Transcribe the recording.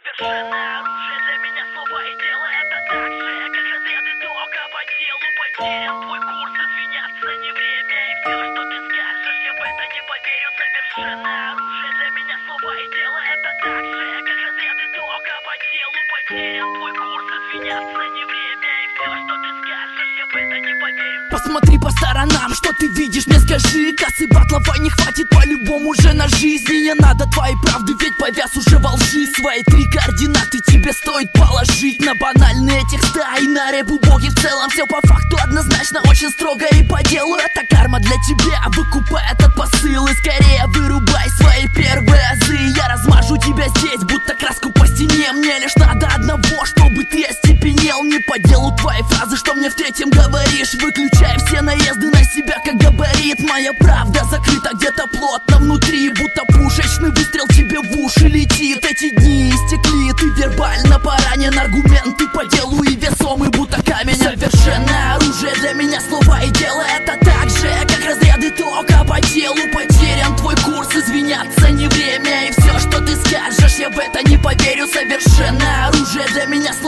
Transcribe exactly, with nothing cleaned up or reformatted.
Совершенное оружие для меня слово и дело. Это так же, как разряды тока по телу. Потерян твой курс, извиняться не время. И все, что ты скажешь, я в это не поверю. Совершенное оружие для меня слово и дело. Это так же, как разряды тока по телу. Потерян твой курс, извиняться не время. И все, что ты скажешь, я в это не поверю. Посмотри по сторонам, что ты видишь, мне скажи. Кассы батлова не хватит по-любому уже на жизнь. И не надо твоей правды, ведь повяз уже во лжи. Свои три координаты тебе стоит положить на банальные текста и на рэп убогий. В целом все по факту однозначно, очень строго и по делу. Это карма для тебя, выкупай этот посыл. И скорее вырубай свои первые азы. Я размажу тебя здесь, будто краску по стене. Мне лишь надо одного, чтобы ты остепенел. Не по делу твои фразы, что мне в третьем говоришь. Выключай все наезды на себя, как габарит. Моя правда закрыта где-то плотно внутри, будто пушечный выстрел тебе в уши летит. Эти дни истекли, ты вербально поранен. Аргументы по делу и весомый, будто камень. Совершенное оружие для меня слово и дело. Это так же, как разряды тока по телу. Потерян твой курс, извиняться не время. И все, что ты скажешь, я в это не поверю. Совершенное оружие для меня слово